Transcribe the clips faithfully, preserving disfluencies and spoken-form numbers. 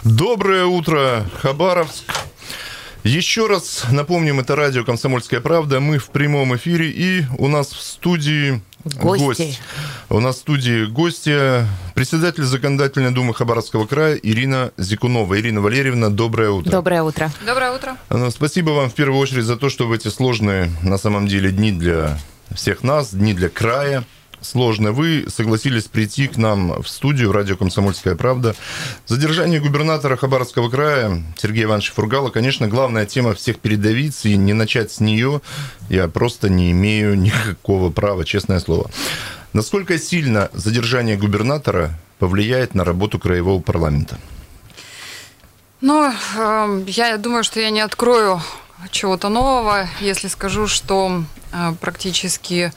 Доброе утро, Хабаровск. Еще раз напомним, это радио «Комсомольская правда». Мы в прямом эфире, и у нас в студии гости. гость. У нас в студии гостья, председатель Законодательной думы Хабаровского края Ирина Зикунова. Ирина Валерьевна, доброе утро. Доброе утро. Доброе утро. Спасибо вам в первую очередь за то, что в эти сложные, на самом деле, дни для всех нас, дни для края, сложно. Вы согласились прийти к нам в студию радио «Комсомольская правда». Задержание губернатора Хабаровского края Сергея Ивановича Фургала, конечно, главная тема всех передовиц, и не начать с нее я просто не имею никакого права, честное слово. Насколько сильно задержание губернатора повлияет на работу краевого парламента? Ну, э, я думаю, что я не открою чего-то нового, если скажу, что э, практически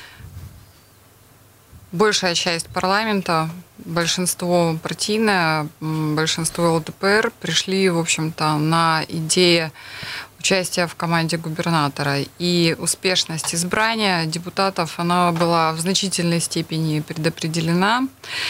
большая часть парламента, большинство партийное, большинство ЛДПР пришли, в общем-то, на идею участия в команде губернатора. И успешность избрания депутатов, она была в значительной степени предопределена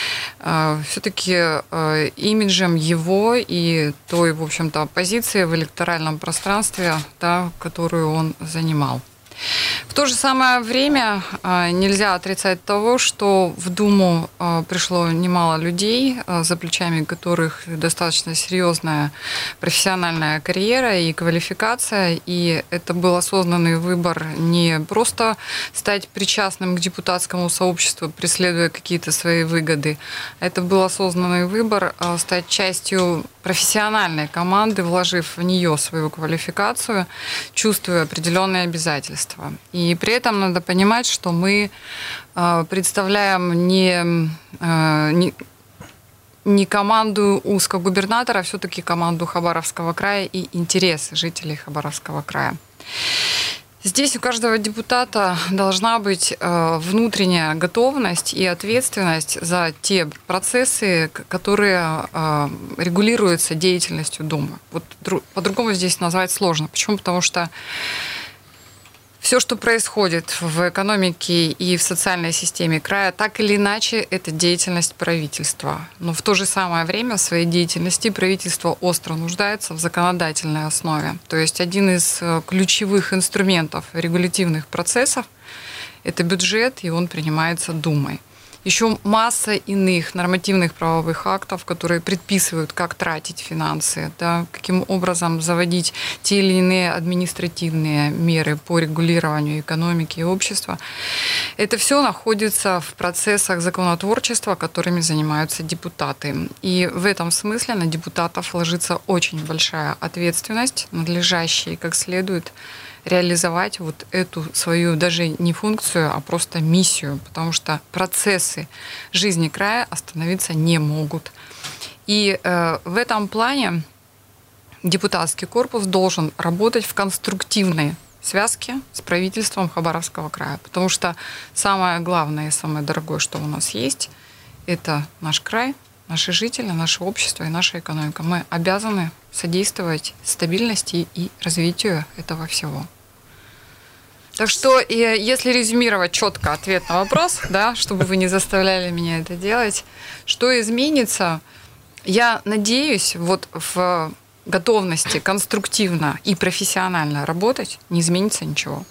все-таки имиджем его и той, в общем-то, позиции в электоральном пространстве, да, которую он занимал. В то же самое время нельзя отрицать того, что в Думу пришло немало людей, за плечами которых достаточно серьезная профессиональная карьера и квалификация, и это был осознанный выбор не просто стать причастным к депутатскому сообществу, преследуя какие-то свои выгоды, это был осознанный выбор стать частью профессиональной команды, вложив в нее свою квалификацию, чувствуя определенные обязательства. И при этом надо понимать, что мы представляем не, не, не команду узкогубернатора, а все-таки команду Хабаровского края и интересы жителей Хабаровского края. Здесь у каждого депутата должна быть внутренняя готовность и ответственность за те процессы, которые регулируются деятельностью Думы. Вот по-другому здесь назвать сложно. Почему? Потому что все, что происходит в экономике и в социальной системе края, так или иначе, это деятельность правительства. Но в то же самое время в своей деятельности правительство остро нуждается в законодательной основе. То есть один из ключевых инструментов регулятивных процессов – это бюджет, и он принимается Думой. Еще масса иных нормативных правовых актов, которые предписывают, как тратить финансы, да, каким образом заводить те или иные административные меры по регулированию экономики и общества. Это все находится в процессах законотворчества, которыми занимаются депутаты. И в этом смысле на депутатов ложится очень большая ответственность, надлежащая как следует реализовать вот эту свою даже не функцию, а просто миссию, потому что процессы жизни края остановиться не могут. И э, в этом плане депутатский корпус должен работать в конструктивной связке с правительством Хабаровского края, потому что самое главное и самое дорогое, что у нас есть, это наш край, наши жители, наше общество и наша экономика. Мы обязаны содействовать стабильности и развитию этого всего. Так что, если резюмировать четко ответ на вопрос, да, чтобы вы не заставляли меня это делать, что изменится, я надеюсь, вот в готовности конструктивно и профессионально работать не изменится ничего.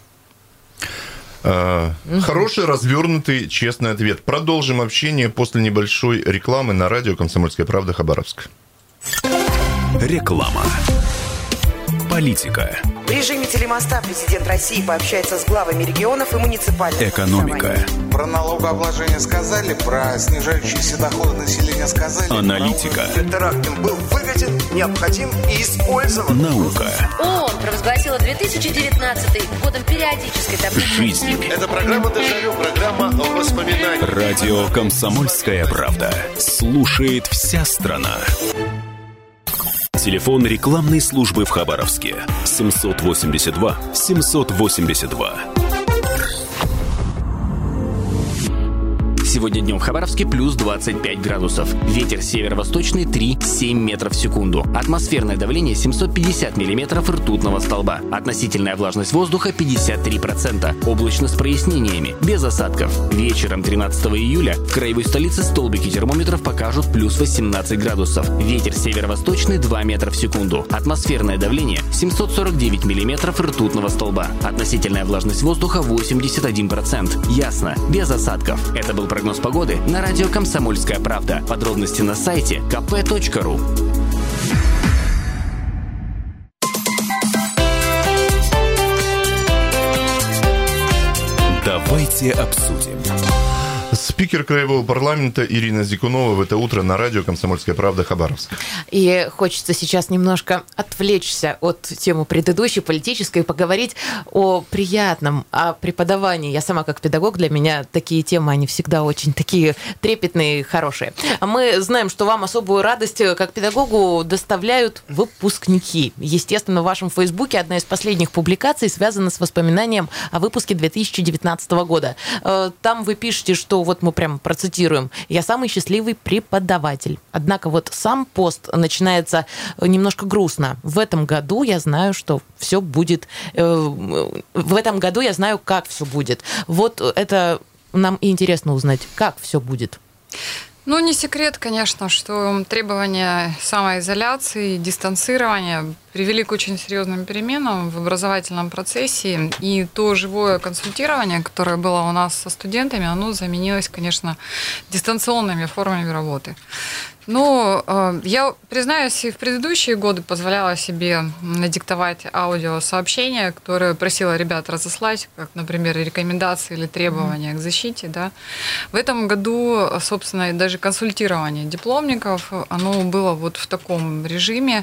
Хороший, развернутый, честный ответ. Продолжим общение после небольшой рекламы на радио «Комсомольская правда» Хабаровск. Реклама. Политика. В режиме телемоста президент России пообщается с главами регионов и муниципальных. Экономика. Про налогообложение сказали, про снижающиеся доходы населения сказали. Аналитика. Терактом был выгоден, необходим и использован. Наука. ООН провозгласила две тысячи девятнадцатый годом периодической таблицы. Жизнь. Это программа «Дежавю», программа воспоминаний. Радио «Комсомольская правда». Слушает вся страна. Телефон рекламной службы в Хабаровске. семьсот восемьдесят два семьсот восемьдесят два. Сегодня днем в Хабаровске плюс двадцать пять градусов. Ветер северо-восточный три-семь метров в секунду. Атмосферное давление семьсот пятьдесят миллиметров ртутного столба. Относительная влажность воздуха пятьдесят три процента. Облачно с прояснениями, без осадков. Вечером тринадцатого июля в краевой столице столбики термометров покажут плюс восемнадцать градусов. Ветер северо-восточный два метра в секунду. Атмосферное давление семьсот сорок девять миллиметров ртутного столба. Относительная влажность воздуха восемьдесят один процент. Ясно, без осадков. Это был прогноз погоды на радио «Комсомольская правда». Подробности на сайте ка пэ точка ру. Давайте обсудим. Спикер Краевого парламента Ирина Зикунова в это утро на радио «Комсомольская правда» Хабаровск. И хочется сейчас немножко отвлечься от темы предыдущей, политической, и поговорить о приятном, о преподавании. Я сама как педагог, для меня такие темы, они всегда очень такие трепетные, хорошие. Мы знаем, что вам особую радость как педагогу доставляют выпускники. Естественно, в вашем Фейсбуке одна из последних публикаций связана с воспоминанием о выпуске две тысячи девятнадцатого года. Там вы пишете, что вот мы прямо процитируем: «Я самый счастливый преподаватель». Однако вот сам пост начинается немножко грустно. В этом году я знаю, что все будет... В этом году я знаю, как все будет. Вот это нам и интересно узнать, как все будет. Ну, не секрет, конечно, что требования самоизоляции, дистанцирования привели к очень серьезным переменам в образовательном процессе. И то живое консультирование, которое было у нас со студентами, оно заменилось, конечно, дистанционными формами работы. Ну, я, признаюсь, и в предыдущие годы позволяла себе надиктовать аудиосообщения, которые просила ребят разослать, как, например, рекомендации или требования mm-hmm. к защите. Да. В этом году, собственно, даже консультирование дипломников, оно было вот в таком режиме.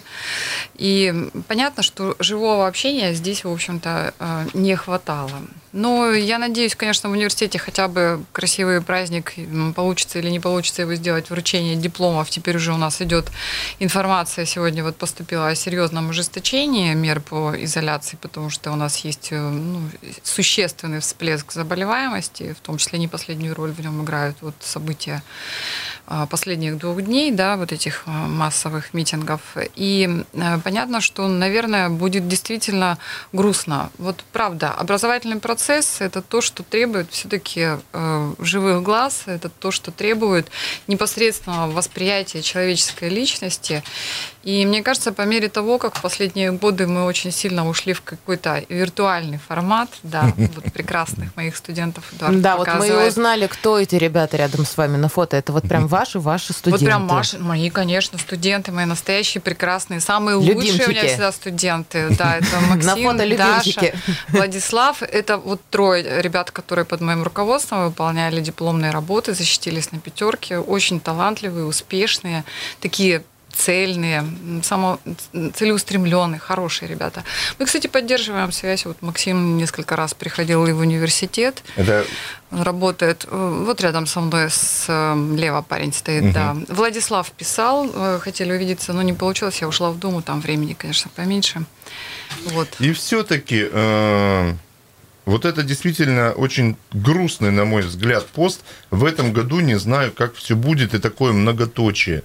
И понятно, что живого общения здесь, в общем-то, не хватало. Но я надеюсь, конечно, в университете хотя бы красивый праздник, получится или не получится его сделать, вручение дипломов. Теперь уже у нас идет информация, сегодня вот поступила о серьезном ужесточении мер по изоляции, потому что у нас есть ну, существенный всплеск заболеваемости, в том числе не последнюю роль в нем играют вот события последних двух дней, да, вот этих массовых митингов. И понятно, что, наверное, будет действительно грустно. Вот правда, образовательный процесс – это то, что требует все-таки э, живых глаз, это то, что требует непосредственного восприятия человеческой личности. И мне кажется, по мере того, как в последние годы мы очень сильно ушли в какой-то виртуальный формат, да, вот прекрасных моих студентов Эдуард Да, вот мы и узнали, кто эти ребята рядом с вами на фото. Это вот прям ваши, ваши студенты. Вот прям ваши, мои, конечно, студенты, мои настоящие, прекрасные, самые любимчики. Лучшие у меня всегда студенты. Да, это Максим, Даша, Владислав. Это вот трое ребят, которые под моим руководством выполняли дипломные работы, защитились на пятерке, очень талантливые, успешные, такие цельные, само, целеустремленные, хорошие ребята. Мы, кстати, поддерживаем связь. Вот Максим несколько раз приходил и в университет. Это... Работает вот рядом со мной, слева парень стоит, угу. да. Владислав писал, хотели увидеться, но не получилось. Я ушла в Думу, там времени, конечно, поменьше. Вот. И все-таки э, вот это действительно очень грустный, на мой взгляд, пост. В этом году не знаю, как все будет, и такое многоточие.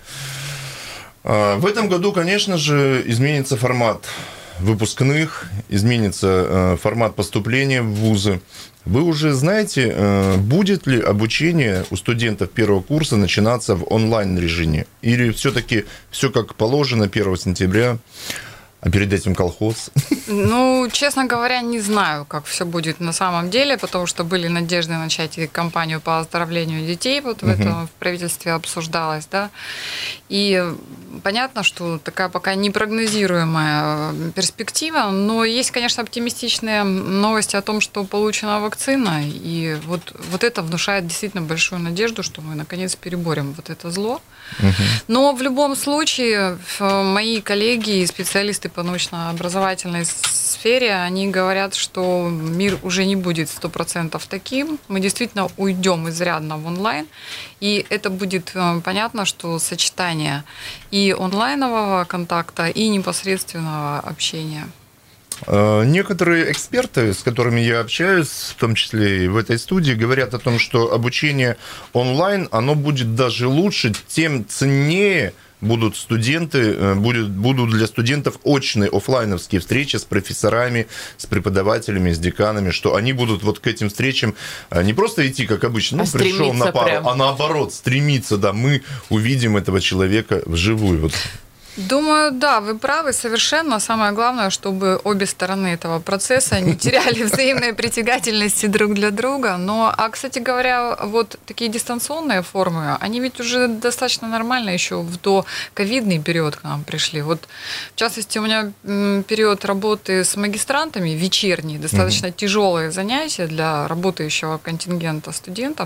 В этом году, конечно же, изменится формат выпускных, изменится формат поступления в вузы. Вы уже знаете, будет ли обучение у студентов первого курса начинаться в онлайн-режиме? Или все-таки все как положено первого сентября? А перед этим колхоз? Ну, честно говоря, не знаю, как все будет на самом деле, потому что были надежды начать и кампанию по оздоровлению детей, вот в uh-huh. этом в правительстве обсуждалось, да. И понятно, что такая пока непрогнозируемая перспектива, но есть, конечно, оптимистичные новости о том, что получена вакцина, и вот, вот это внушает действительно большую надежду, что мы наконец переборем вот это зло. Uh-huh. Но в любом случае мои коллеги и специалисты по научно-образовательной сфере, они говорят, что мир уже не будет сто процентов таким. Мы действительно уйдем изрядно в онлайн, и это будет понятно, что сочетание и онлайнового контакта, и непосредственного общения. Некоторые эксперты, с которыми я общаюсь, в том числе и в этой студии, говорят о том, что обучение онлайн, оно будет даже лучше, тем ценнее будут студенты, будут, будут для студентов очные офлайновские встречи с профессорами, с преподавателями, с деканами, что они будут вот к этим встречам не просто идти, как обычно, ну, а пришел на пару, прям. а наоборот, стремиться, да, мы увидим этого человека вживую. Вот. Думаю, да, вы правы совершенно. Самое главное, чтобы обе стороны этого процесса не теряли взаимной притягательности друг для друга. Но, а, кстати говоря, вот такие дистанционные формы, они ведь уже достаточно нормально еще в доковидный период к нам пришли. Вот, в частности, у меня период работы с магистрантами, вечерний, достаточно mm-hmm. тяжелые занятия для работающего контингента студентов.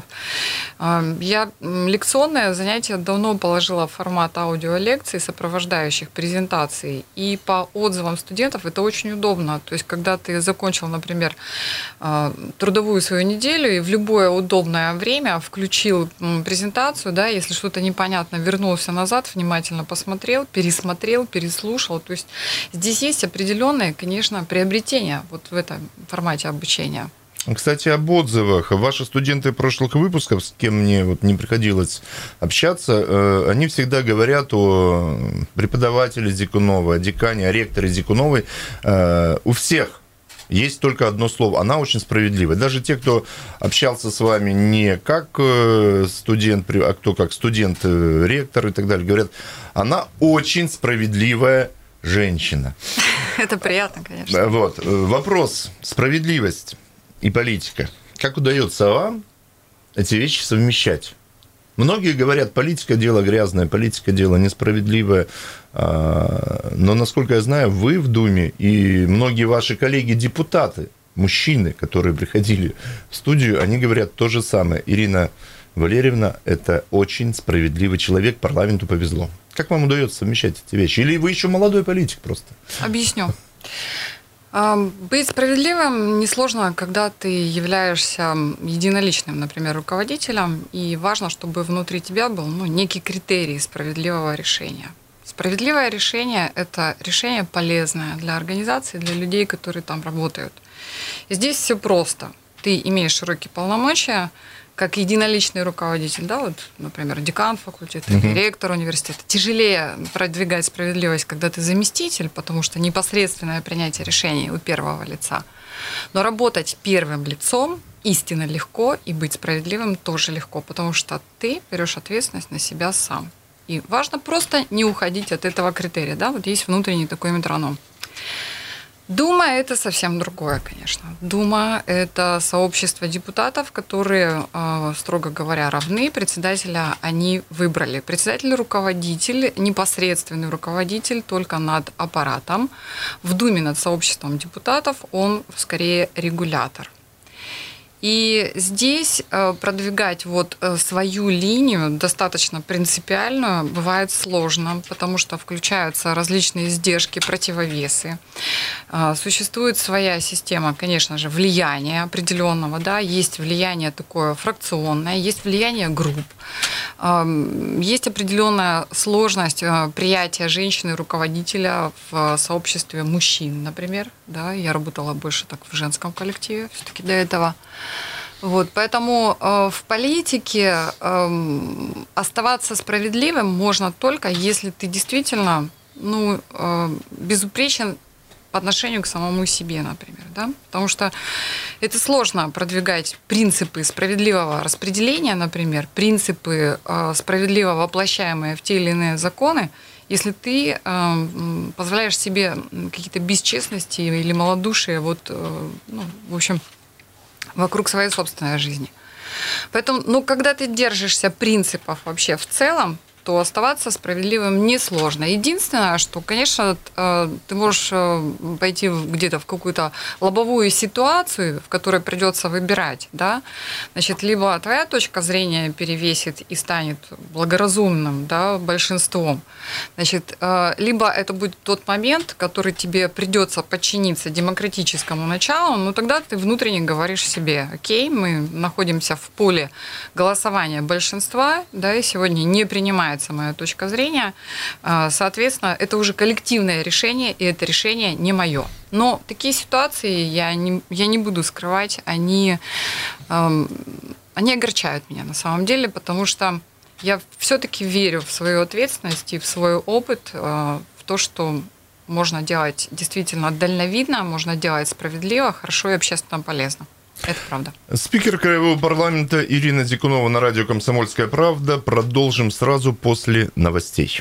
Я лекционное занятие давно положила в формат аудиолекций, сопровождающих презентаций. И по отзывам студентов это очень удобно. То есть, когда ты закончил, например, трудовую свою неделю и в любое удобное время включил презентацию, да, если что-то непонятно, вернулся назад, внимательно посмотрел, пересмотрел, переслушал. То есть, здесь есть определенные, конечно, приобретения вот в этом формате обучения. Кстати, об отзывах. Ваши студенты прошлых выпусков, с кем мне вот не приходилось общаться, они всегда говорят о преподавателе Зикуновой, о декане, о ректоре Зикуновой. У всех есть только одно слово. Она очень справедливая. Даже те, кто общался с вами не как студент, а кто как студент, ректор и так далее, говорят, она очень справедливая женщина. Это приятно, конечно. Вот. Вопрос. Справедливость и политика. Как удается вам эти вещи совмещать? Многие говорят, политика – дело грязное, политика – дело несправедливое. Но, насколько я знаю, вы в Думе и многие ваши коллеги-депутаты, мужчины, которые приходили в студию, они говорят то же самое. Ирина Валерьевна – это очень справедливый человек, парламенту повезло. Как вам удается совмещать эти вещи? Или вы еще молодой политик просто? Объясню. Быть справедливым несложно, когда ты являешься единоличным, например, руководителем, и важно, чтобы внутри тебя был ну, некий критерий справедливого решения. Справедливое решение – это решение полезное для организации, для людей, которые там работают. И здесь все просто. Ты имеешь широкие полномочия, как единоличный руководитель, да, вот, например, декан факультета, uh-huh. ректор университета. Тяжелее продвигать справедливость, когда ты заместитель, потому что непосредственное принятие решений у первого лица. Но работать первым лицом истинно легко, и быть справедливым тоже легко, потому что ты берешь ответственность на себя сам. И важно просто не уходить от этого критерия, да, вот есть внутренний такой метроном. Дума – это совсем другое, конечно. Дума – это сообщество депутатов, которые, строго говоря, равны. Председателя они выбрали. Председатель – руководитель, непосредственный руководитель только над аппаратом. В Думе над сообществом депутатов он скорее регулятор. И здесь продвигать вот свою линию, достаточно принципиальную, бывает сложно, потому что включаются различные издержки, противовесы. Существует своя система, конечно же, влияния определенного, да, есть влияние такое фракционное, есть влияние групп, есть определенная сложность приятия женщины-руководителя в сообществе мужчин, например. Да, я работала больше так в женском коллективе все-таки до этого. Вот, поэтому э, в политике э, оставаться справедливым можно только, если ты действительно ну, э, безупречен по отношению к самому себе, например. Да? Потому что это сложно продвигать принципы справедливого распределения, например, принципы э, справедливо воплощаемые в те или иные законы, если ты э, позволяешь себе какие-то бесчестности или малодушие, вот, э, ну, в общем, вокруг своей собственной жизни. Поэтому, ну, когда ты держишься принципов вообще в целом, то оставаться справедливым несложно. Единственное, что, конечно, ты можешь пойти где-то в какую-то лобовую ситуацию, в которой придется выбирать, да, значит, либо твоя точка зрения перевесит и станет благоразумным, да, большинством, значит, либо это будет тот момент, который тебе придется подчиниться демократическому началу, но тогда ты внутренне говоришь себе: окей, мы находимся в поле голосования большинства, да, и сегодня не принимает меняется моя точка зрения. Соответственно, это уже коллективное решение, и это решение не мое. Но такие ситуации, я не, я не буду скрывать, они, эм, они огорчают меня на самом деле, потому что я все-таки верю в свою ответственность и в свой опыт, э, в то, что можно делать действительно дальновидно, можно делать справедливо, хорошо и общественно полезно. Это правда. Спикер Краевого парламента Ирина Дикунова на радио «Комсомольская правда». Продолжим сразу после новостей.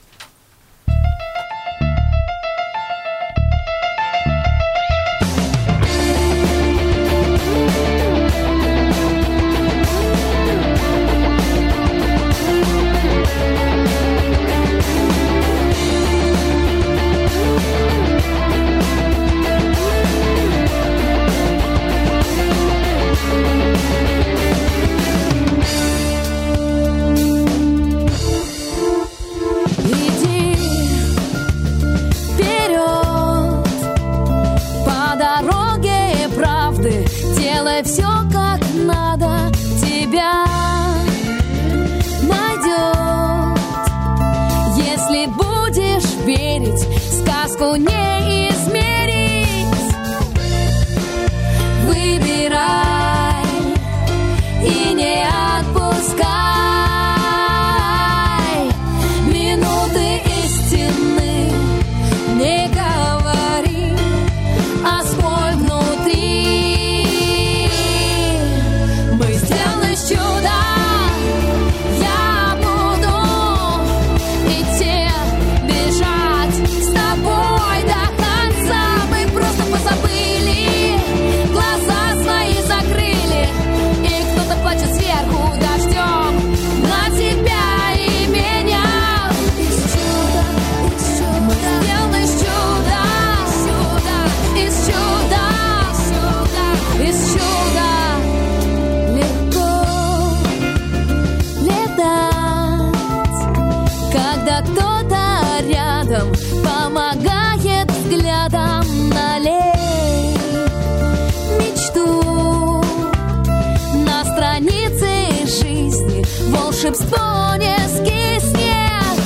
Волшебство не скиснет.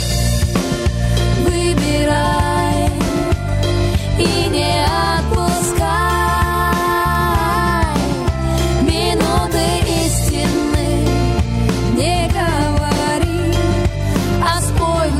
Выбирай и не отпускай. Минуты истины не говори, а спой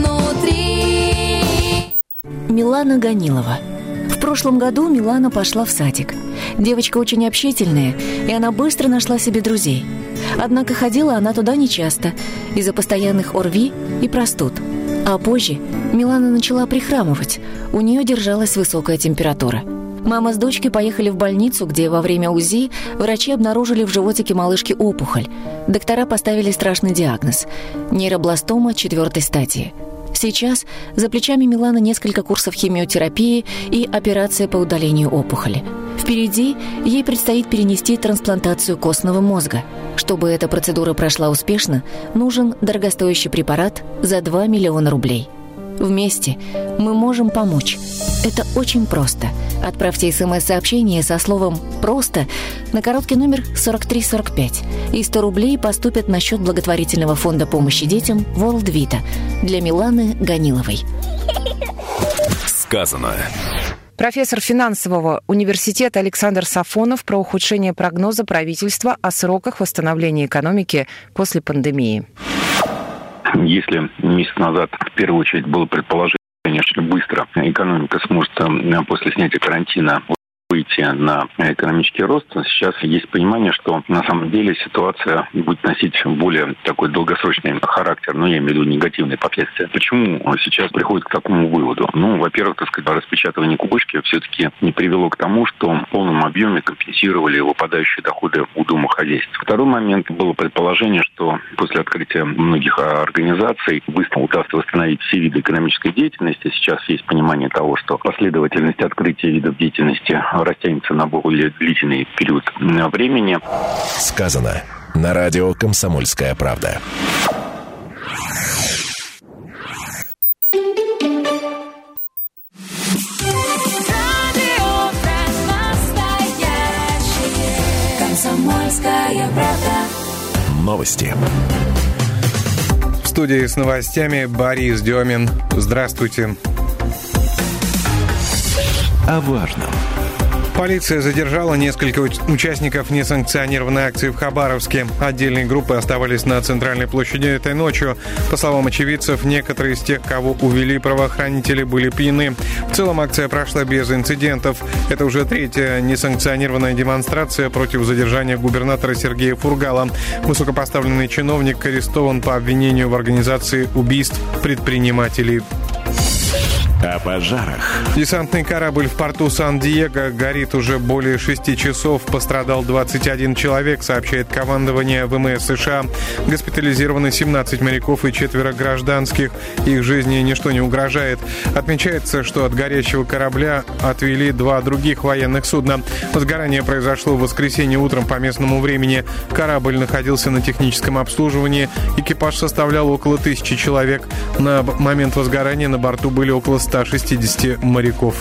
внутри. Милана Ганилова. В прошлом году Милана пошла в садик. Девочка очень общительная, и она быстро нашла себе друзей. Однако ходила она туда нечасто, из-за постоянных ОРВИ и простуд. А позже Милана начала прихрамывать, у нее держалась высокая температура. Мама с дочкой поехали в больницу, где во время УЗИ врачи обнаружили в животике малышки опухоль. Доктора поставили страшный диагноз – нейробластома четвертой стадии. Сейчас за плечами Миланы несколько курсов химиотерапии и операция по удалению опухоли. Впереди ей предстоит перенести трансплантацию костного мозга. Чтобы эта процедура прошла успешно, нужен дорогостоящий препарат за два миллиона рублей. Вместе мы можем помочь. Это очень просто. Отправьте смс-сообщение со словом «просто» на короткий номер сорок три сорок пять, и сто рублей поступят на счет благотворительного фонда помощи детям World Vita для Миланы Ганиловой. Сказано. Профессор финансового университета Александр Сафонов про ухудшение прогноза правительства о сроках восстановления экономики после пандемии. Если месяц назад в первую очередь было предположение, что быстро экономика сможет после снятия карантина выйти на экономический рост, сейчас есть понимание, что на самом деле ситуация будет носить более такой долгосрочный характер, ну, я имею в виду негативные последствия. Почему сейчас приходит к такому выводу? Ну, во-первых, так сказать, распечатывание кубышки все-таки не привело к тому, что в полном объеме компенсировали выпадающие доходы у домохозяйств. Второй момент было предположение, что после открытия многих организаций быстро удастся восстановить все виды экономической деятельности. Сейчас есть понимание того, что последовательность открытия видов деятельности растянется на более длительный период времени. Сказано на радио «Комсомольская правда». «Комсомольская правда». Новости. В студии с новостями Борис Демин. Здравствуйте. О важном. Полиция задержала несколько участников несанкционированной акции в Хабаровске. Отдельные группы оставались на центральной площади этой ночью. По словам очевидцев, некоторые из тех, кого увели правоохранители, были пьяны. В целом акция прошла без инцидентов. Это уже третья несанкционированная демонстрация против задержания губернатора Сергея Фургала. Высокопоставленный чиновник арестован по обвинению в организации убийств предпринимателей. О пожарах. Десантный корабль в порту Сан-Диего горит уже более шести часов. Пострадал двадцать один человек, сообщает командование ВМС США. Госпитализированы семнадцать моряков и четверо гражданских. Их жизни ничто не угрожает. Отмечается, что от горящего корабля отвели два других военных судна. Возгорание произошло в воскресенье утром по местному времени. Корабль находился на техническом обслуживании. Экипаж составлял около тысячи человек. На момент возгорания на борту были около ста шестидесяти моряков.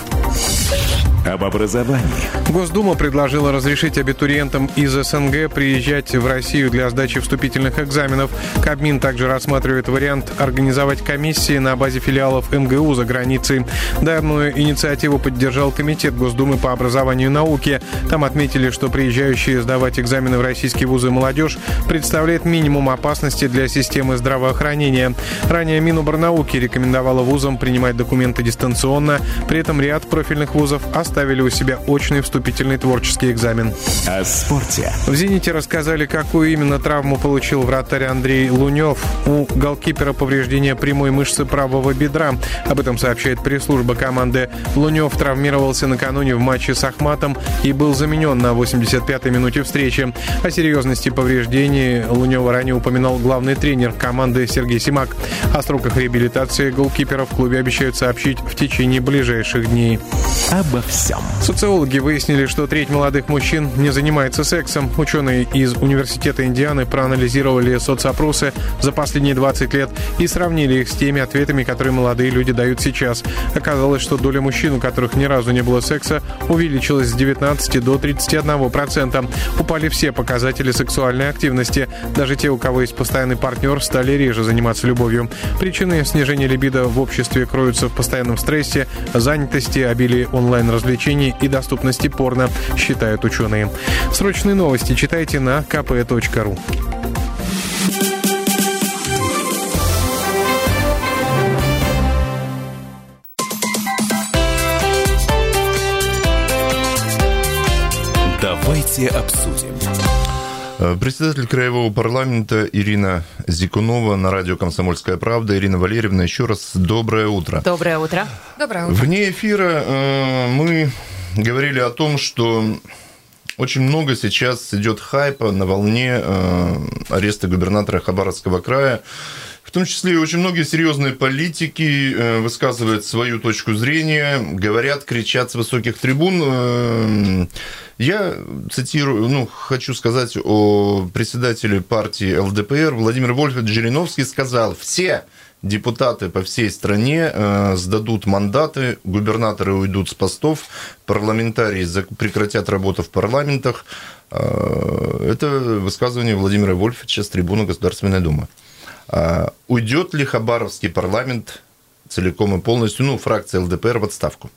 Об образовании. Госдума предложила разрешить абитуриентам из СНГ приезжать в Россию для сдачи вступительных экзаменов. Кабмин также рассматривает вариант организовать комиссии на базе филиалов эм гэ у за границей. Данную инициативу поддержал Комитет Госдумы по образованию и науке. Там отметили, что приезжающие сдавать экзамены в российские вузы молодежь представляет минимум опасности для системы здравоохранения. Ранее Миноборнауки рекомендовала вузам принимать документы дистанционно. При этом ряд профильных вузов оставили у себя очный вступительный творческий экзамен. О спорте. В «Зените» рассказали, какую именно травму получил вратарь Андрей Лунев. У голкипера повреждение прямой мышцы правого бедра. Об этом сообщает пресс-служба команды. Лунев травмировался накануне в матче с Ахматом и был заменен на восемьдесят пятой минуте встречи. О серьезности повреждений Лунева ранее упоминал главный тренер команды Сергей Симак. О сроках реабилитации голкипера в клубе обещают сообщить в течение ближайших дней. Обо всем. Социологи выяснили, что треть молодых мужчин не занимается сексом. Ученые из Университета Индианы проанализировали соцопросы за последние двадцать лет и сравнили их с теми ответами, которые молодые люди дают сейчас. Оказалось, что доля мужчин, у которых ни разу не было секса, увеличилась с девятнадцати до тридцати одного процента. Упали все показатели сексуальной активности. Даже те, у кого есть постоянный партнер, стали реже заниматься любовью. Причины снижения либидо в обществе кроются в постоянном стрессе, занятости, обилии онлайн-развлечений и доступности порно, считают ученые. Срочные новости читайте на ка пэ точка ру. Давайте обсудим. Председатель Краевого парламента Ирина Зикунова на радио «Комсомольская правда». Ирина Валерьевна, еще раз доброе утро. Доброе утро. Доброе утро. Вне эфира э, мы говорили о том, что очень много сейчас идет хайпа на волне э, ареста губернатора Хабаровского края. В том числе и очень многие серьезные политики э, высказывают свою точку зрения, говорят, кричат с высоких трибун. Э, Я цитирую, ну, хочу сказать о председателе партии эл дэ пэ эр Владимир Вольфович Жириновский сказал: все депутаты по всей стране э, сдадут мандаты, губернаторы уйдут с постов, парламентарии прекратят работу в парламентах. Э, это высказывание Владимира Вольфовича с трибуны Государственной Думы. Э, уйдет ли Хабаровский парламент целиком и полностью, ну, фракция эл дэ пэ эр в отставку?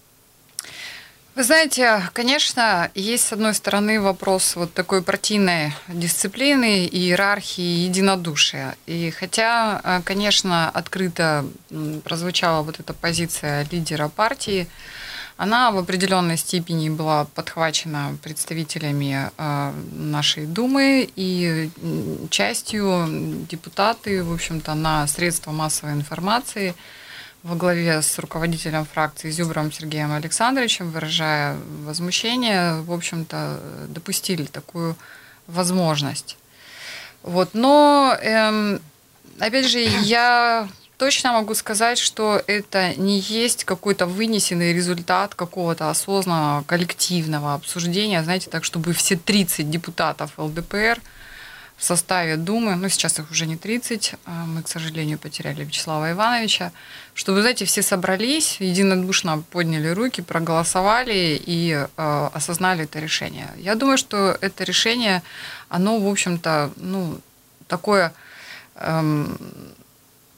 Вы знаете, конечно, есть, с одной стороны, вопрос вот такой партийной дисциплины, иерархии, единодушия. И хотя, конечно, открыто прозвучала вот эта позиция лидера партии, она в определенной степени была подхвачена представителями нашей Думы и частью депутаты, в общем-то, на средства массовой информации во главе с руководителем фракции Зюбром Сергеем Александровичем, выражая возмущение, в общем-то, допустили такую возможность. Вот. Но, эм, опять же, я точно могу сказать, что это не есть какой-то вынесенный результат какого-то осознанного коллективного обсуждения, знаете, так, чтобы все тридцать депутатов эл дэ пэ эр в составе Думы, ну, сейчас их уже не тридцать, мы, к сожалению, потеряли Вячеслава Ивановича, чтобы, знаете, все собрались, единодушно подняли руки, проголосовали и э, осознали это решение. Я думаю, что это решение, оно, в общем-то, ну, такое, эм,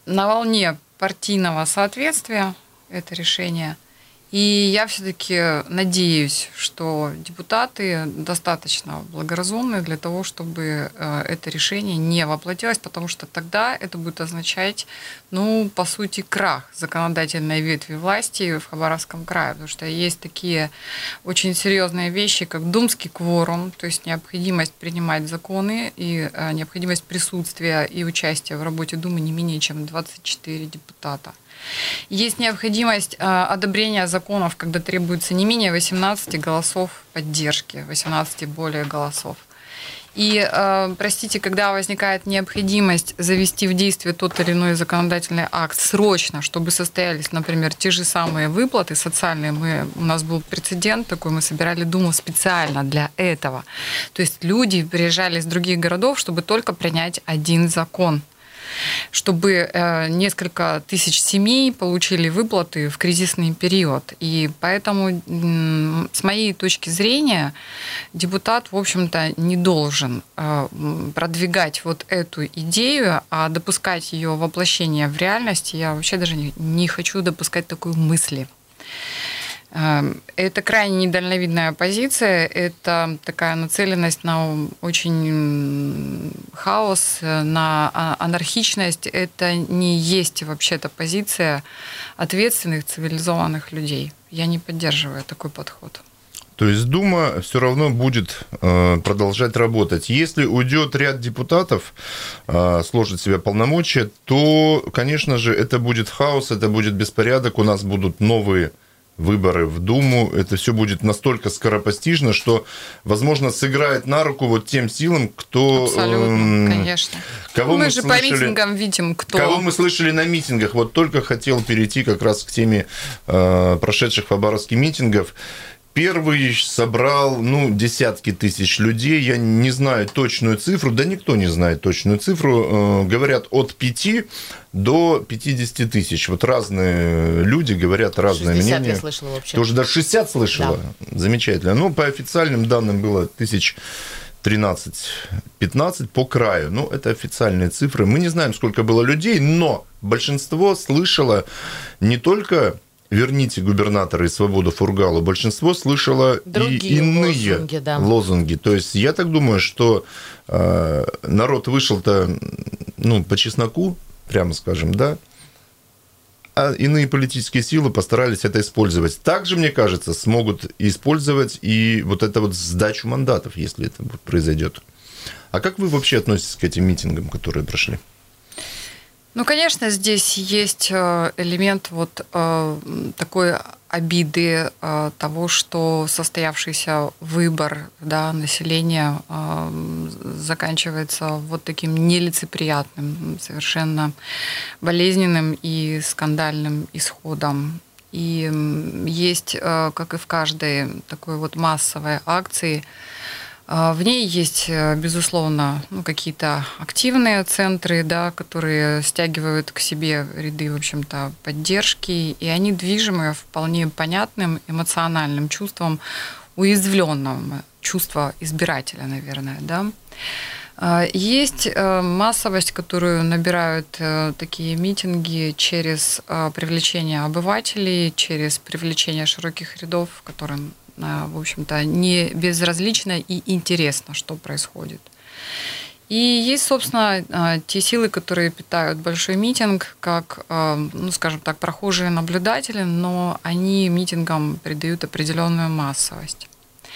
на волне партийного соответствия это решение. И я все-таки надеюсь, что депутаты достаточно благоразумны для того, чтобы это решение не воплотилось, потому что тогда это будет означать, ну, по сути, крах законодательной ветви власти в Хабаровском крае, потому что есть такие очень серьезные вещи, как думский кворум, то есть необходимость принимать законы и необходимость присутствия и участия в работе Думы не менее чем двадцать четыре депутата. Есть необходимость э, одобрения законов, когда требуется не менее восемнадцати голосов поддержки, восемнадцати более голосов. И, э, простите, когда возникает необходимость завести в действие тот или иной законодательный акт срочно, чтобы состоялись, например, те же самые выплаты социальные, мы, у нас был прецедент такой, мы собирали Думу специально для этого. То есть люди приезжали из других городов, чтобы только принять один закон, чтобы несколько тысяч семей получили выплаты в кризисный период. И поэтому, с моей точки зрения, депутат, в общем-то, не должен продвигать вот эту идею, а допускать ее воплощение в реальность я вообще даже не хочу допускать такой мысли. Это крайне недальновидная позиция, это такая нацеленность на очень хаос, на анархичность. Это не есть вообще-то позиция ответственных, цивилизованных людей. Я не поддерживаю такой подход. То есть Дума все равно будет продолжать работать. Если уйдет ряд депутатов, сложит в себя полномочия, то, конечно же, это будет хаос, это будет беспорядок, у нас будут новые выборы в Думу, это все будет настолько скоропостижно, что, возможно, сыграет на руку вот тем силам, кто... Абсолютно, э, конечно. Кого мы, мы же слышали, по митингам видим, кто... Кого мы слышали на митингах. Вот только хотел перейти как раз к теме э, прошедших хабаровских митингов. Первый собрал, ну, десятки тысяч людей. Я не знаю точную цифру, да никто не знает точную цифру. Говорят, от пяти до пятидесяти тысяч. Вот разные люди говорят разные мнения. шестьдесят я слышала вообще. Ты уже даже шестьдесят слышала? Да. Замечательно. Ну, по официальным данным было тысяч тринадцать-пятнадцать по краю. Ну, это официальные цифры. Мы не знаем, сколько было людей, но большинство слышало не только... «Верните губернатора и свободу Фургалу», большинство слышало другие и иные лозунги, да. лозунги. То есть я так думаю, что э, народ вышел-то, ну, по чесноку, прямо скажем, да, а иные политические силы постарались это использовать. Также, мне кажется, смогут использовать и вот это вот сдачу мандатов, если это произойдет. А как вы вообще относитесь к этим митингам, которые прошли? Ну, конечно, здесь есть элемент вот такой обиды того, что состоявшийся выбор, да, населения заканчивается вот таким нелицеприятным, совершенно болезненным и скандальным исходом. И есть, как и в каждой такой вот массовой акции, в ней есть, безусловно, ну, какие-то активные центры, да, которые стягивают к себе ряды, в общем-то, поддержки, и они движимы вполне понятным эмоциональным чувством, уязвленного чувства избирателя, наверное, да. Есть массовость, которую набирают такие митинги через привлечение обывателей, через привлечение широких рядов, которым, в общем-то, не безразлично и интересно, что происходит. И есть, собственно, те силы, которые питают большой митинг, как, ну, скажем так, прохожие наблюдатели, но они митингам придают определенную массовость.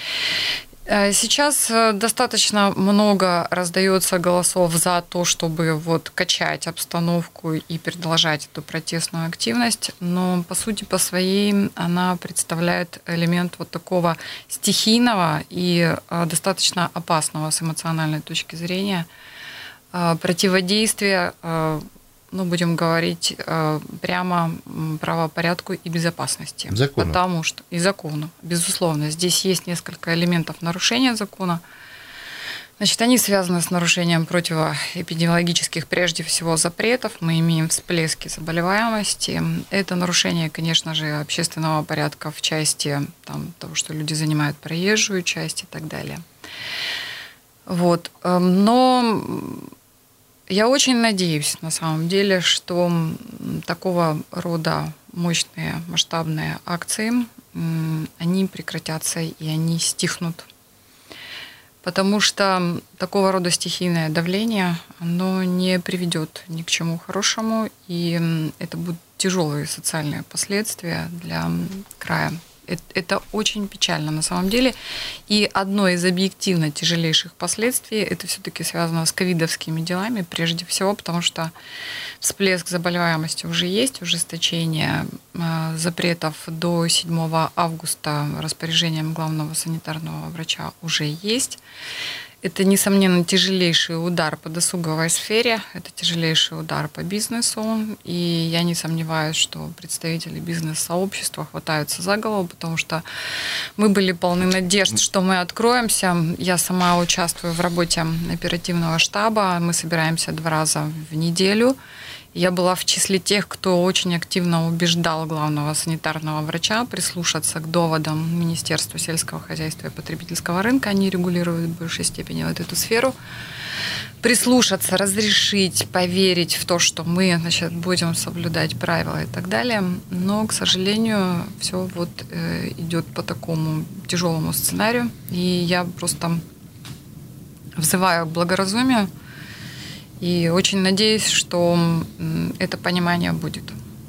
Сейчас достаточно много раздается голосов за то, чтобы вот качать обстановку и продолжать эту протестную активность, но по сути по своей она представляет элемент вот такого стихийного и достаточно опасного с эмоциональной точки зрения противодействия, ну, будем говорить прямо, правопорядку и безопасности. Закону. Потому что и закону, безусловно. Здесь есть несколько элементов нарушения закона. Значит, они связаны с нарушением противоэпидемиологических, прежде всего, запретов. Мы имеем всплески заболеваемости. Это нарушение, конечно же, общественного порядка в части там, того, что люди занимают проезжую часть и так далее. Вот. Но Я очень надеюсь, на самом деле, что такого рода мощные масштабные акции, они прекратятся и они стихнут. Потому что такого рода стихийное давление, оно не приведет ни к чему хорошему, и это будут тяжелые социальные последствия для края. Это очень печально на самом деле. И одно из объективно тяжелейших последствий, это все-таки связано с ковидовскими делами, прежде всего, потому что всплеск заболеваемости уже есть, ужесточение запретов до седьмого августа распоряжением главного санитарного врача уже есть. Это, несомненно, тяжелейший удар по досуговой сфере, это тяжелейший удар по бизнесу, и я не сомневаюсь, что представители бизнес-сообщества хватаются за голову, потому что мы были полны надежд, что мы откроемся. Я сама участвую в работе оперативного штаба, мы собираемся два раза в неделю. Я была в числе тех, кто очень активно убеждал главного санитарного врача прислушаться к доводам Министерства сельского хозяйства и потребительского рынка. Они регулируют в большей степени вот эту сферу. Прислушаться, разрешить, поверить в то, что мы, значит, будем соблюдать правила и так далее. Но, к сожалению, все вот э, идет по такому тяжелому сценарию. И я просто взываю к благоразумию. И очень надеюсь, что это понимание будет.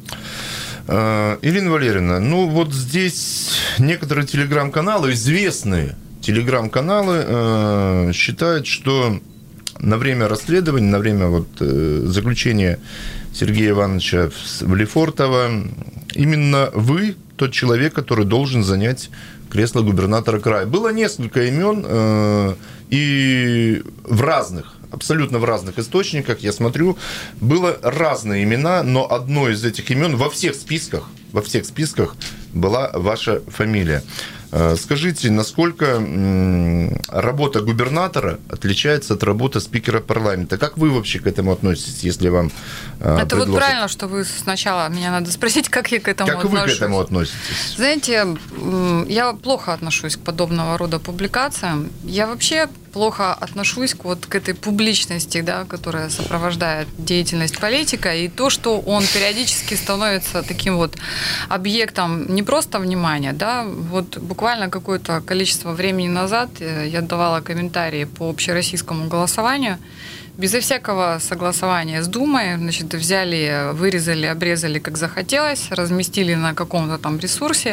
Ирина Валерьевна, ну вот здесь некоторые телеграм-каналы, известные телеграм-каналы, э, считают, что на время расследования, на время вот, э, заключения Сергея Ивановича в Лефортово, именно вы тот человек, который должен занять кресло губернатора края. Было несколько имен, э, и в разных, абсолютно в разных источниках, я смотрю, было разные имена, но одно из этих имен во всех списках, во всех списках была ваша фамилия. Скажите, насколько работа губернатора отличается от работы спикера парламента? Как вы вообще к этому относитесь, если вам Это предложат? вот правильно, что вы сначала меня надо спросить, как я к этому как отношусь. Как вы к этому относитесь? Знаете, я плохо отношусь к подобного рода публикациям. Я вообще плохо отношусь к, вот, к этой публичности, да, которая сопровождает деятельность политика, и то, что он периодически становится таким вот объектом не просто внимания, да, вот буквально какое-то количество времени назад я давала комментарии по общероссийскому голосованию, безо всякого согласования с Думой, значит, взяли, вырезали, обрезали, как захотелось, разместили на каком-то там ресурсе,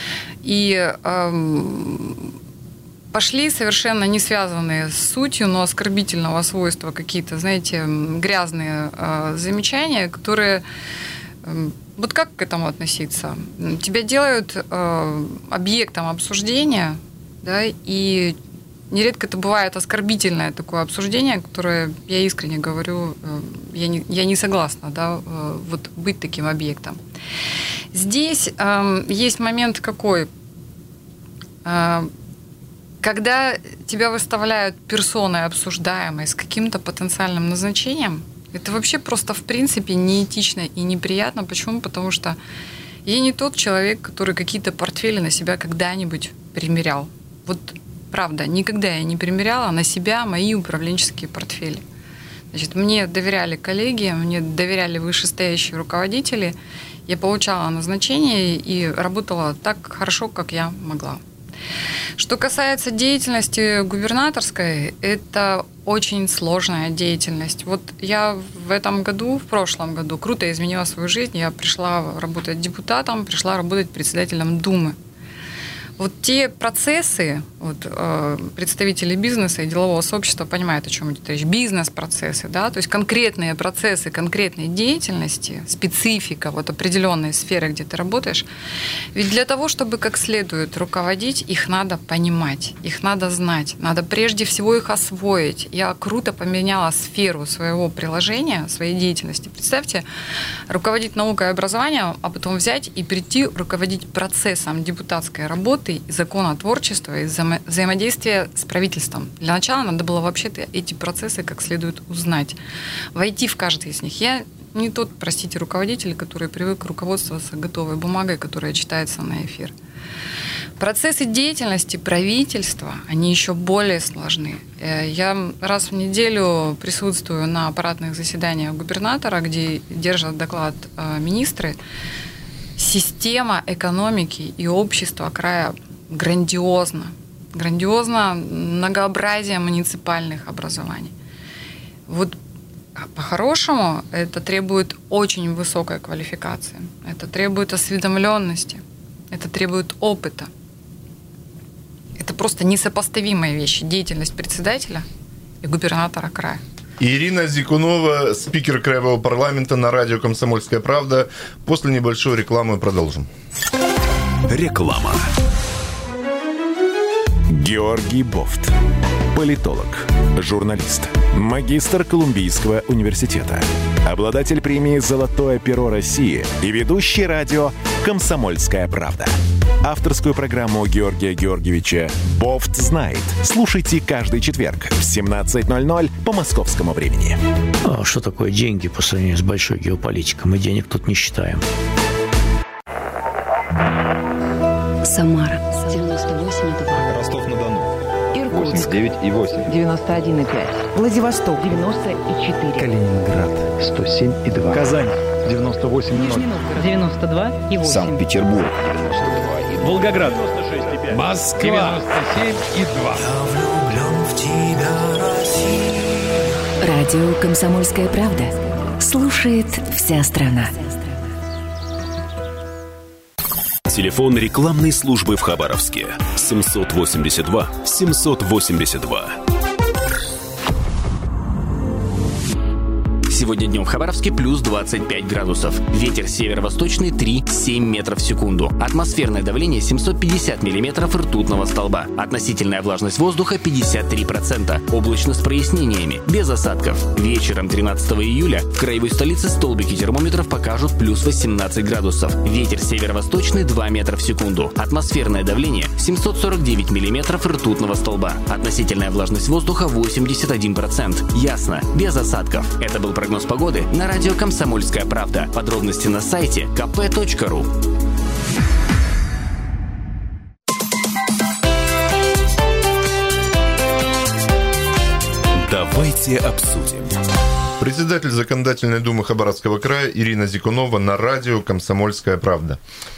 и эм, пошли совершенно не связанные с сутью, но оскорбительного свойства какие-то, знаете, грязные э, замечания, которые... Э, вот как к этому относиться? Тебя делают э, объектом обсуждения, да, и нередко это бывает оскорбительное такое обсуждение, которое, я искренне говорю, э, я, не, я не согласна, да, э, вот быть таким объектом. Здесь э, есть момент какой... Э, Когда тебя выставляют персоной обсуждаемой с каким-то потенциальным назначением, это вообще просто в принципе неэтично и неприятно. Почему? Потому что я не тот человек, который какие-то портфели на себя когда-нибудь примерял. Вот правда, никогда я не примеряла на себя мои управленческие портфели. Значит, мне доверяли коллеги, мне доверяли вышестоящие руководители. Я получала назначение и работала так хорошо, как я могла. Что касается деятельности губернаторской, это очень сложная деятельность. Вот я в этом году, в прошлом году круто изменила свою жизнь. Я пришла работать депутатом, пришла работать председателем Думы. Вот те процессы, вот, э, представители бизнеса и делового сообщества понимают, о чем идет речь. Бизнес-процессы, да, то есть конкретные процессы, конкретной деятельности, специфика вот определенной сферы, где ты работаешь. Ведь для того, чтобы как следует руководить, их надо понимать, их надо знать, надо прежде всего их освоить. Я круто поменяла сферу своего приложения, своей деятельности. Представьте, руководить наукой и образованием, а потом взять и прийти руководить процессом депутатской работы, законотворчества и взаимо- взаимодействия с правительством. Для начала надо было вообще-то эти процессы как следует узнать, войти в каждый из них. Я не тот, простите, руководитель, который привык руководствоваться готовой бумагой, которая читается на эфир. Процессы деятельности правительства, они еще более сложны. Я раз в неделю присутствую на аппаратных заседаниях губернатора, где держат доклад министры. Система экономики и общества края грандиозна. Грандиозно многообразие муниципальных образований. Вот по-хорошему это требует очень высокой квалификации. Это требует осведомленности. Это требует опыта. Это просто несопоставимые вещи. Деятельность председателя и губернатора края. Ирина Зикунова, спикер Краевого парламента, на радио «Комсомольская правда». После небольшой рекламы продолжим. Реклама. Георгий Бофт. Политолог, журналист, магистр Колумбийского университета, обладатель премии «Золотое перо России» и ведущий радио «Комсомольская правда». Авторскую программу Георгия Георгиевича «Бофт знает». Слушайте каждый четверг в семнадцать ноль ноль по московскому времени. А что такое деньги по сравнению с большой геополитикой? Мы денег тут не считаем. Самара девяносто восемь и два. Ростов-на-Дону Иркутск восемьдесят девять и восемь. девяносто один и пять. Владивосток девяносто и четыре. Калининград сто семь и два. Казань девяносто восемь и ноль. девяносто два и восемь. Санкт-Петербург девяносто два и два. Волгоград девяносто шесть и пять. Москва девяносто семь и два. Я влюблен в тебя, Россия. Радио «Комсомольская правда». Слушает вся страна. Телефон рекламной службы в Хабаровске семьсот восемьдесят два семьсот восемьдесят два. Сегодня днем в Хабаровске плюс двадцать пять градусов. Ветер северо-восточный три - семь метров в секунду. Атмосферное давление семьсот пятьдесят миллиметров ртутного столба. Относительная влажность воздуха пятьдесят три процента. Облачно с прояснениями, без осадков. Вечером тринадцатого июля в краевой столице столбики термометров покажут плюс восемнадцать градусов. Ветер северо-восточный два метра в секунду. Атмосферное давление семьсот сорок девять миллиметров ртутного столба. Относительная влажность воздуха восемьдесят один процент. Ясно, без осадков. Это был прогноз погоды на радио «Комсомольская правда». Подробности на сайте ка пэ точка ру. Давайте обсудим. Председатель Законодательной думы Хабаровского края Ирина Зикунова на радио «Комсомольская правда».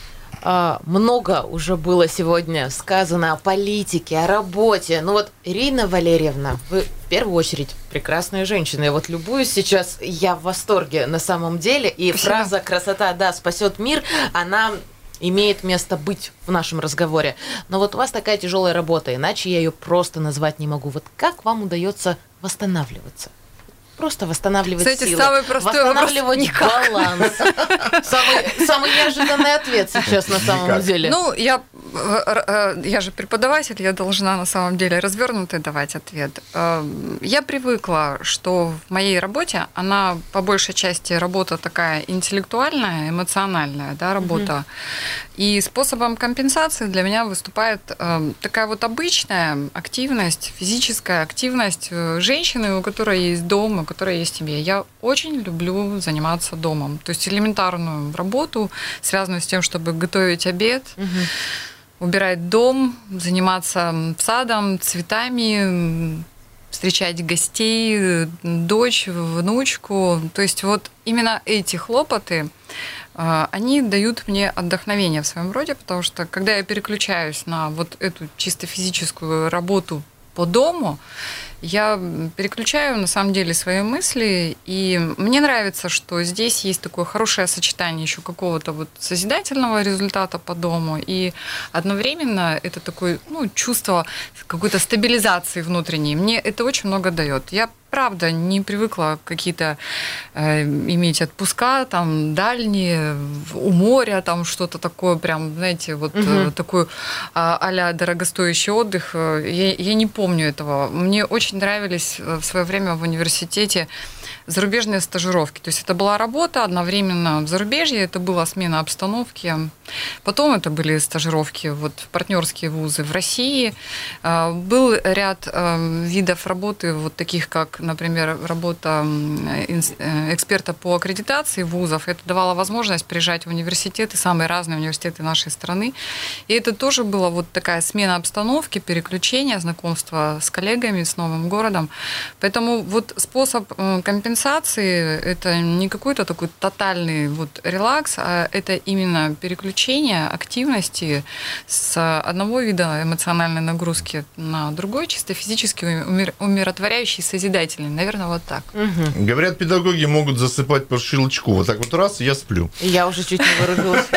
Много уже было сегодня сказано о политике, о работе. Ну вот, Ирина Валерьевна, вы в первую очередь прекрасная женщина. Я вот любуюсь сейчас, я в восторге на самом деле. И Спасибо. Фраза «красота, да, спасет мир», она имеет место быть в нашем разговоре. Но вот у вас такая тяжелая работа, иначе я ее просто назвать не могу. Вот как вам удается восстанавливаться? Просто восстанавливать Кстати, силы, самый простой восстанавливать баланс. Самый, самый неожиданный ответ сейчас на самом никак. деле. Ну, я, я же преподаватель, я должна на самом деле развернутый давать ответ. Я привыкла, что в моей работе, она по большей части работа такая интеллектуальная, эмоциональная, да, работа. Mm-hmm. И способом компенсации для меня выступает такая вот обычная активность, физическая активность женщины, у которой есть дом, у которой есть семья. Я очень люблю заниматься домом. То есть элементарную работу, связанную с тем, чтобы готовить обед, угу. убирать дом, заниматься садом, цветами, встречать гостей, дочь, внучку. То есть вот именно эти хлопоты, они дают мне отдохновение в своем роде, потому что когда я переключаюсь на вот эту чисто физическую работу по дому, я переключаю, на самом деле, свои мысли, и мне нравится, что здесь есть такое хорошее сочетание еще какого-то вот созидательного результата по дому, и одновременно это такое, ну, чувство какой-то стабилизации внутренней. Мне это очень много дает. Я правда не привыкла какие-то э, иметь отпуска, там, дальние, у моря, там, что-то такое, прям, знаете, вот угу. э, такой а, а-ля дорогостоящий отдых. Я, я не помню этого. Мне очень очень нравились в свое время в университете зарубежные стажировки. То есть это была работа одновременно в зарубежье, это была смена обстановки. Потом это были стажировки вот, в партнерские вузы в России. Был ряд видов работы, вот таких как, например, работа эксперта по аккредитации вузов. Это давало возможность приезжать в университеты, самые разные университеты нашей страны. И это тоже была вот такая смена обстановки, переключение, знакомство с коллегами, с новым городом. Поэтому вот способ компенсации это не какой-то такой тотальный вот релакс, а это именно переключение активности с одного вида эмоциональной нагрузки на другой, чисто физически умир- умиротворяющий, созидательный. Наверное, вот так. Угу. Говорят, педагоги могут засыпать по щелчку. Вот так вот раз, и я сплю. Я уже чуть не вырубилась.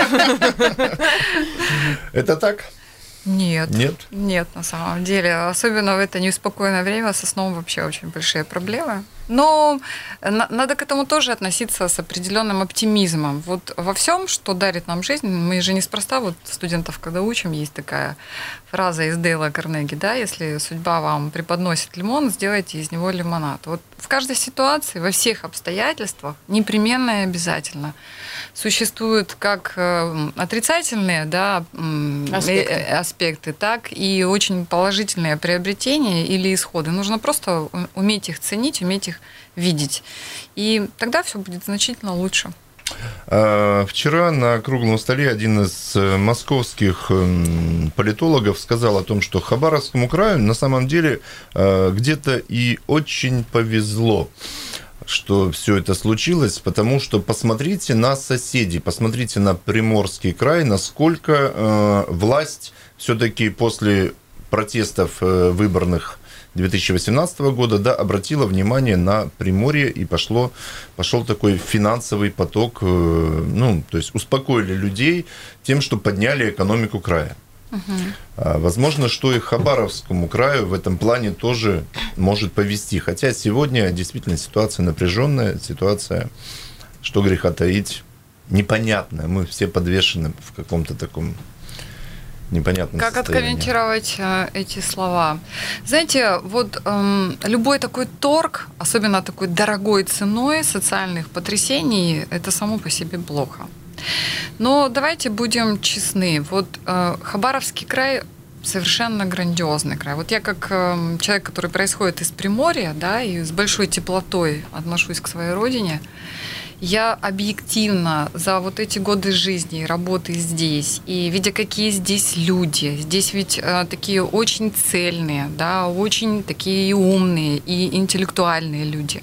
Это так? Нет. Нет? Нет, на самом деле. Особенно в это неуспокоенное время со сном вообще очень большие проблемы. Но надо к этому тоже относиться с определенным оптимизмом. Вот во всем, что дарит нам жизнь, мы же неспроста, вот студентов, когда учим, есть такая фраза из Дейла Карнеги, да, если судьба вам преподносит лимон, сделайте из него лимонад. Вот в каждой ситуации, во всех обстоятельствах, непременно и обязательно существуют как отрицательные, да, аспекты. аспекты, так и очень положительные приобретения или исходы. Нужно просто уметь их ценить, уметь их видеть. И тогда все будет значительно лучше. Вчера на круглом столе один из московских политологов сказал о том, что Хабаровскому краю на самом деле где-то и очень повезло, что все это случилось, потому что посмотрите на соседей, посмотрите на Приморский край, насколько власть все-таки после протестов выборных две тысячи восемнадцатого года, да, обратила внимание на Приморье, и пошло, пошел такой финансовый поток, ну, то есть успокоили людей тем, что подняли экономику края. Угу. Возможно, что и Хабаровскому краю в этом плане тоже может повезти. Хотя сегодня действительно ситуация напряженная, ситуация, что греха таить, непонятная. Мы все подвешены в каком-то таком непонятном как состоянии. Откомментировать э, эти слова? Знаете, вот э, любой такой торг, особенно такой дорогой ценой социальных потрясений, это само по себе плохо. Но давайте будем честны. Вот э, Хабаровский край совершенно грандиозный край. Вот я как э, человек, который происходит из Приморья, да, и с большой теплотой отношусь к своей родине, я объективно за вот эти годы жизни, работы здесь, и видя, какие здесь люди, здесь ведь э, такие очень цельные, да, очень такие и умные, и интеллектуальные люди.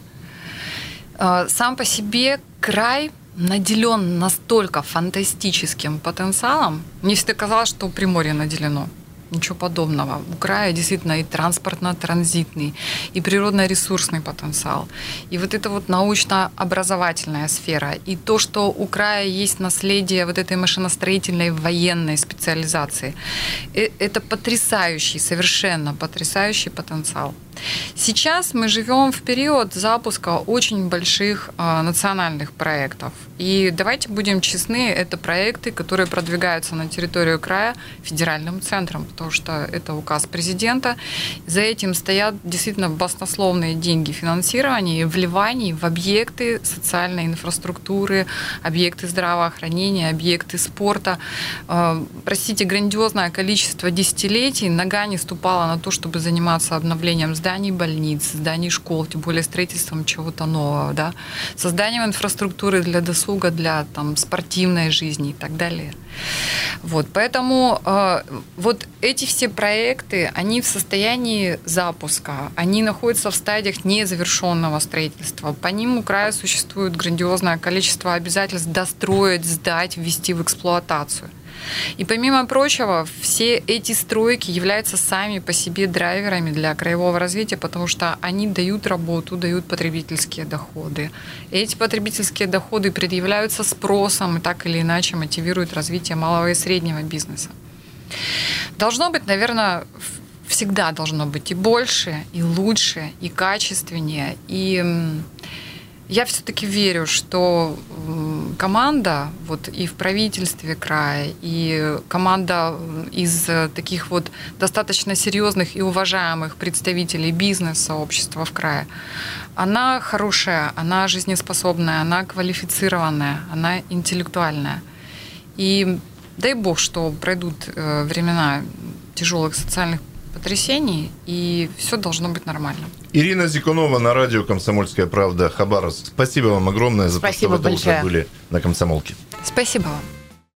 Э, сам по себе край наделен настолько фантастическим потенциалом. Мне всегда казалось, что Приморье наделено. Ничего подобного. У края действительно и транспортно-транзитный, и природно-ресурсный потенциал. И вот эта вот научно-образовательная сфера. И то, что у края есть наследие вот этой машиностроительной военной специализации. Это потрясающий, совершенно потрясающий потенциал. Сейчас мы живем в период запуска очень больших э, национальных проектов. И давайте будем честны, это проекты, которые продвигаются на территорию края федеральным центром, потому что это указ президента. За этим стоят действительно баснословные деньги финансирования и вливаний в объекты социальной инфраструктуры, объекты здравоохранения, объекты спорта. Э, простите, грандиозное количество десятилетий нога не ступала на то, чтобы заниматься обновлением зданий, зданий больниц, зданий школ, тем более строительством чего-то нового, да, созданием инфраструктуры для досуга, для там, спортивной жизни и так далее. Вот, поэтому э, вот эти все проекты, они в состоянии запуска, они находятся в стадиях незавершенного строительства. По ним у края существует грандиозное количество обязательств достроить, сдать, ввести в эксплуатацию. И помимо прочего, все эти стройки являются сами по себе драйверами для краевого развития, потому что они дают работу, дают потребительские доходы. И эти потребительские доходы предъявляются спросом и так или иначе мотивируют развитие малого и среднего бизнеса. Должно быть, наверное, всегда должно быть и больше, и лучше, и качественнее, и я все-таки верю, что команда вот и в правительстве края, и команда из таких вот достаточно серьезных и уважаемых представителей бизнес-сообщества в крае, она хорошая, она жизнеспособная, она квалифицированная, она интеллектуальная. И дай бог, что пройдут времена тяжелых социальных потрясений, и все должно быть нормально. Ирина Зикунова на радио «Комсомольская правда», Хабаровск. Спасибо вам огромное за Спасибо то, что в это большое. утро были на «Комсомолке». Спасибо вам.